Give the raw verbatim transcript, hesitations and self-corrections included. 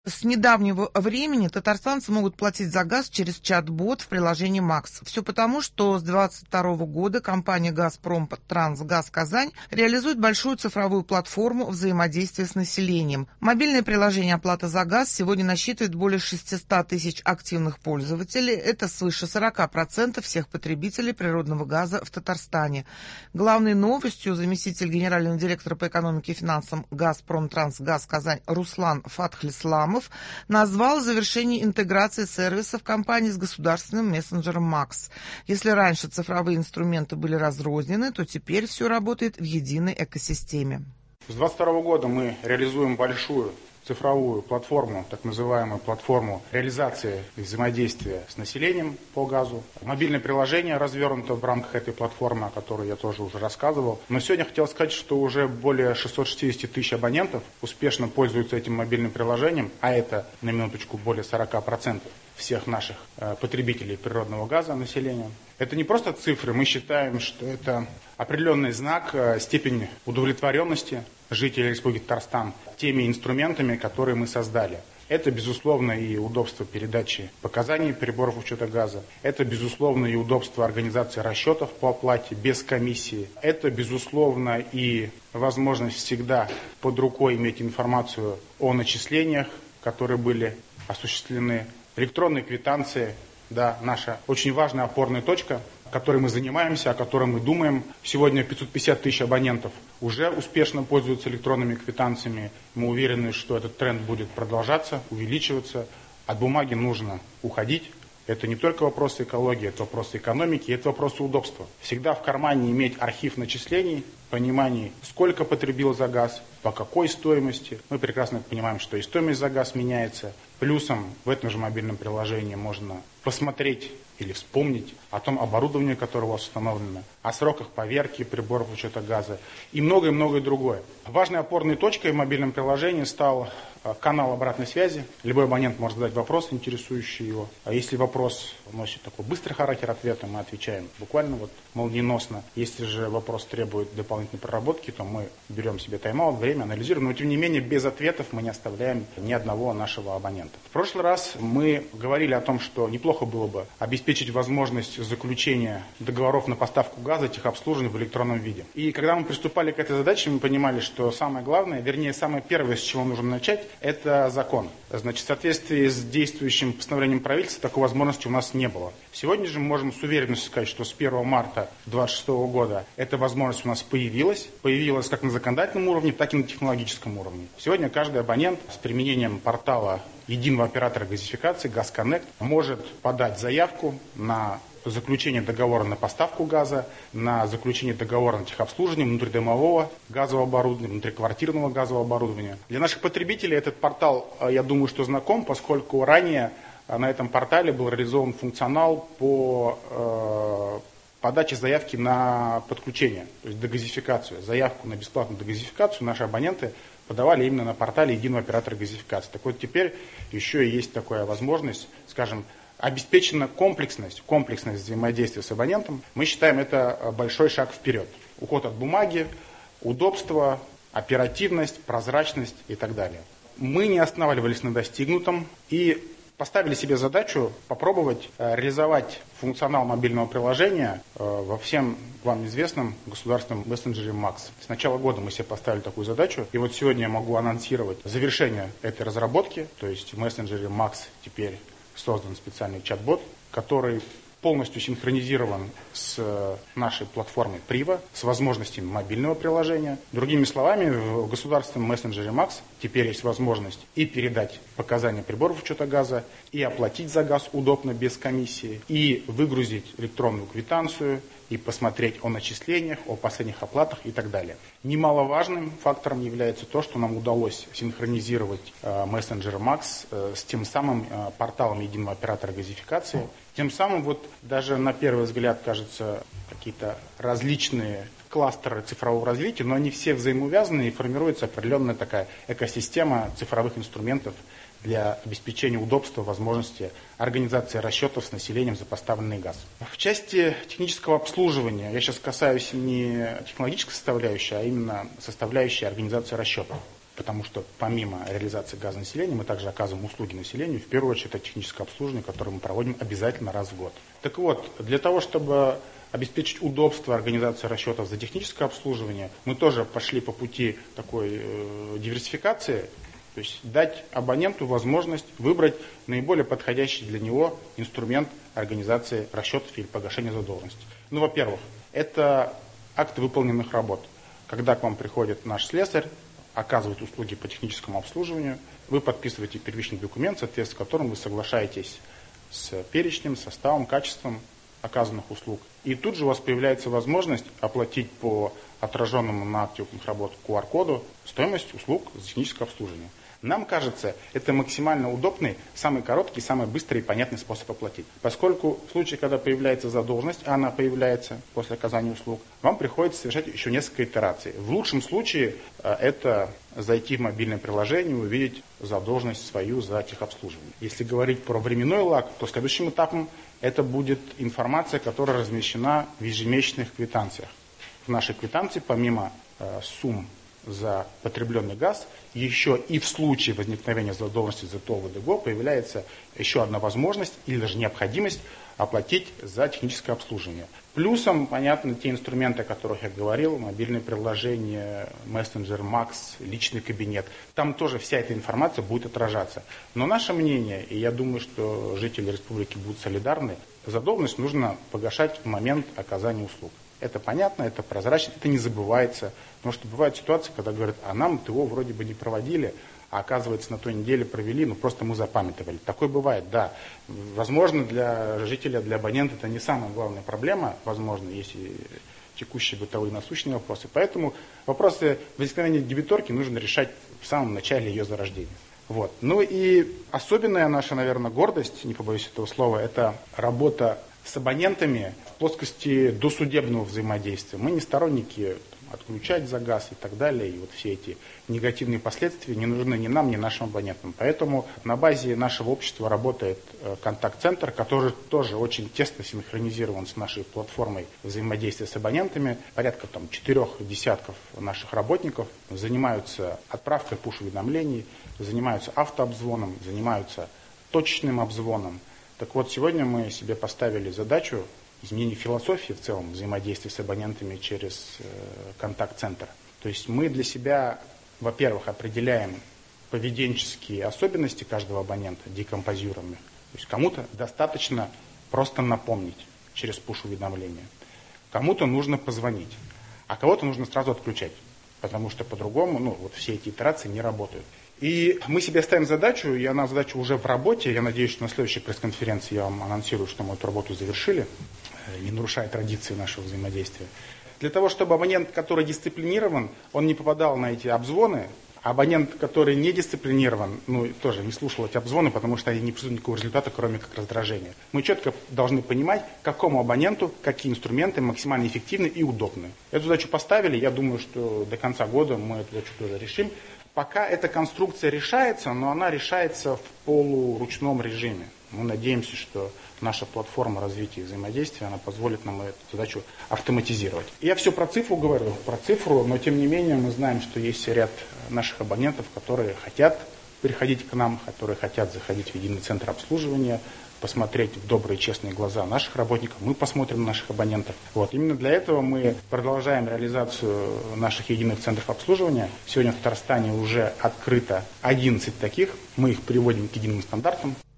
С недавнего времени татарстанцы могут платить за газ через чат-бот в приложении «Макс». Все потому, что с двадцать второго года компания «Газпром Трансгаз Казань» реализует большую цифровую платформу взаимодействия с населением. Мобильное приложение «Оплата за газ» сегодня насчитывает более шестьсот тысяч активных пользователей. Это свыше сорок процентов всех потребителей природного газа в Татарстане. Главной новостью заместитель генерального директора по экономике и финансам «Газпром Трансгаз Казань» Руслан Фатхлисламов назвал завершение интеграции сервисов компании с государственным мессенджером «Макс». Если раньше цифровые инструменты были разрознены, то теперь все работает в единой экосистеме. С двадцать второго года мы реализуем большую цифровую платформу, так называемую платформу реализации и взаимодействия с населением по газу. Мобильное приложение развернуто в рамках этой платформы, о которой я тоже уже рассказывал. Но сегодня хотел сказать, что уже более шестьсот шестьдесят тысяч абонентов успешно пользуются этим мобильным приложением, а это, на минуточку, более сорок процентов всех наших э, потребителей природного газа населения. Это не просто цифры, мы считаем, что это определенный знак, э, степень удовлетворенности жителей Республики Татарстан теми инструментами, которые мы создали. Это, безусловно, и удобство передачи показаний приборов учета газа. Это, безусловно, и удобство организации расчетов по оплате без комиссии. Это, безусловно, и возможность всегда под рукой иметь информацию о начислениях, которые были осуществлены. Электронные квитанции, да, наша очень важная опорная точка, которой мы занимаемся, о которой мы думаем. Сегодня пятьсот пятьдесят тысяч абонентов уже успешно пользуются электронными квитанциями. Мы уверены, что этот тренд будет продолжаться, увеличиваться. От бумаги нужно уходить. Это не только вопросы экологии, это вопросы экономики, это вопросы удобства. Всегда в кармане иметь архив начислений, понимание, сколько потребил за газ, по какой стоимости. Мы прекрасно понимаем, что и стоимость за газ меняется. Плюсом в этом же мобильном приложении можно посмотреть или вспомнить о том оборудовании, которое у вас установлено, о сроках поверки приборов учета газа и многое-многое другое. Важной опорной точкой в мобильном приложении стал канал обратной связи. Любой абонент может задать вопрос, интересующий его. А если вопрос носит такой быстрый характер ответа, мы отвечаем буквально вот молниеносно. Если же вопрос требует дополнительной проработки, то мы берем себе тайм-аут, время, анализируем. Но тем не менее без ответов мы не оставляем ни одного нашего абонента. В прошлый раз мы говорили о том, что неплохо было бы обеспечить возможность заключения договоров на поставку газа, техобслуживания в электронном виде. И когда мы приступали к этой задаче, мы понимали, что самое главное, вернее самое первое, с чего нужно начать, это закон. Значит, в соответствии с действующим постановлением правительства такой возможности у нас не было. Сегодня же мы можем с уверенностью сказать, что с первого марта две тысячи двадцать шестого года эта возможность у нас появилась. Появилась как на законодательном уровне, так и на технологическом уровне. Сегодня каждый абонент с применением портала единого оператора газификации «Газконнект» может подать заявку на заключение договора на поставку газа, на заключение договора на техобслуживание внутридомового газового оборудования, внутриквартирного газового оборудования. Для наших потребителей этот портал, я думаю, что знаком, поскольку ранее на этом портале был реализован функционал по э, подаче заявки на подключение, то есть дегазификацию. Заявку на бесплатную дегазификацию наши абоненты подавали именно на портале единого оператора газификации. Так вот теперь еще и есть такая возможность, скажем, обеспечена комплексность, комплексность взаимодействия с абонентом. Мы считаем это большой шаг вперед. Уход от бумаги, удобство, оперативность, прозрачность и так далее. Мы не останавливались на достигнутом и поставили себе задачу попробовать реализовать функционал мобильного приложения во всем вам известном государственном мессенджере «Макс». С начала года мы себе поставили такую задачу, и вот сегодня я могу анонсировать завершение этой разработки, то есть в мессенджере «Макс» теперь создан специальный чат-бот, который полностью синхронизирован с нашей платформой Priva, с возможностями мобильного приложения. Другими словами, в государственном мессенджере «Макс» теперь есть возможность и передать показания приборов учета газа, и оплатить за газ удобно, без комиссии, и выгрузить электронную квитанцию, и посмотреть о начислениях, о последних оплатах и так далее. Немаловажным фактором является то, что нам удалось синхронизировать э, мессенджер «Макс» э, с тем самым э, порталом единого оператора газификации. Тем самым, вот даже на первый взгляд, кажется, какие-то различные кластеры цифрового развития, но они все взаимоувязаны и формируется определенная такая экосистема цифровых инструментов для обеспечения удобства, возможности организации расчетов с населением за поставленный газ. В части технического обслуживания, я сейчас касаюсь не технологической составляющей, а именно составляющей организации расчетов. потому что помимо реализации газа населения мы также оказываем услуги населению. В первую очередь это техническое обслуживание, которое мы проводим обязательно раз в год. Так вот, для того, чтобы обеспечить удобство организации расчетов за техническое обслуживание, мы тоже пошли по пути такой э, диверсификации, то есть дать абоненту возможность выбрать наиболее подходящий для него инструмент организации расчетов или погашения задолженности. Ну, во-первых, это акты выполненных работ. Когда к вам приходит наш слесарь, оказывает услуги по техническому обслуживанию, вы подписываете первичный документ, в соответствии с которым вы соглашаетесь с перечнем, составом, качеством оказанных услуг. И тут же у вас появляется возможность оплатить по отраженному на акте выполненных работ ку ар коду стоимость услуг за техническое обслуживание. Нам кажется, это максимально удобный, самый короткий, самый быстрый и понятный способ оплатить. Поскольку в случае, когда появляется задолженность, а она появляется после оказания услуг, вам приходится совершать еще несколько итераций. В лучшем случае это зайти в мобильное приложение и увидеть задолженность свою за техобслуживание. Если говорить про временной лаг, то следующим этапом это будет информация, которая размещена в ежемесячных квитанциях. В нашей квитанции, помимо э, сумм за потребленный газ, еще и в случае возникновения задолженности за ТО ВДГО появляется еще одна возможность или даже необходимость оплатить за техническое обслуживание. Плюсом, понятно, те инструменты, о которых я говорил, мобильное приложение, мессенджер, Макс, личный кабинет. Там тоже вся эта информация будет отражаться. Но наше мнение, и я думаю, что жители республики будут солидарны, задолженность нужно погашать в момент оказания услуг. Это понятно, это прозрачно, это не забывается. Потому что бывают ситуации, когда говорят, а нам ТО вроде бы не проводили, а оказывается на той неделе провели, ну просто мы запамятовали. Такое бывает, да. Возможно, для жителя, для абонента это не самая главная проблема. Возможно, есть и текущие бытовые насущные вопросы. Поэтому вопросы возникновения дебиторки нужно решать в самом начале ее зарождения. Вот. Ну и особенная наша, наверное, гордость, не побоюсь этого слова, это работа с абонентами в плоскости досудебного взаимодействия. Мы не сторонники там, отключать за газ и так далее, и вот все эти негативные последствия не нужны ни нам, ни нашим абонентам. Поэтому на базе нашего общества работает контакт-центр, который тоже очень тесно синхронизирован с нашей платформой взаимодействия с абонентами. Порядка там четырех десятков наших работников занимаются отправкой пуш-уведомлений, занимаются автообзвоном, занимаются точечным обзвоном. Так вот, сегодня мы себе поставили задачу изменения философии в целом взаимодействия с абонентами через э, контакт-центр. То есть мы для себя, во-первых, определяем поведенческие особенности каждого абонента, декомпозируем их. То есть кому-то достаточно просто напомнить через пуш-уведомление. Кому-то нужно позвонить, а кого-то нужно сразу отключать, потому что по-другому ну, вот все эти итерации не работают. И мы себе ставим задачу, и она задача уже в работе. Я надеюсь, что на следующей пресс-конференции я вам анонсирую, что мы эту работу завершили, не нарушая традиции нашего взаимодействия. Для того, чтобы абонент, который дисциплинирован, он не попадал на эти обзвоны, а абонент, который не дисциплинирован, ну, тоже не слушал эти обзвоны, потому что они не принесут никакого результата, кроме как раздражения. Мы четко должны понимать, какому абоненту какие инструменты максимально эффективны и удобны. Эту задачу поставили, я думаю, что до конца года мы эту задачу тоже решим. Пока эта конструкция решается, но она решается в полуручном режиме. Мы надеемся, что наша платформа развития и взаимодействия она позволит нам эту задачу автоматизировать. Я все про цифру говорю, про цифру, но тем не менее мы знаем, что есть ряд наших абонентов, которые хотят приходить к нам, которые хотят заходить в единый центр обслуживания, посмотреть в добрые, честные глаза наших работников, мы посмотрим на наших абонентов. Вот. Именно для этого мы продолжаем реализацию наших единых центров обслуживания. Сегодня в Татарстане уже открыто одиннадцать таких. Мы их приводим к единым стандартам.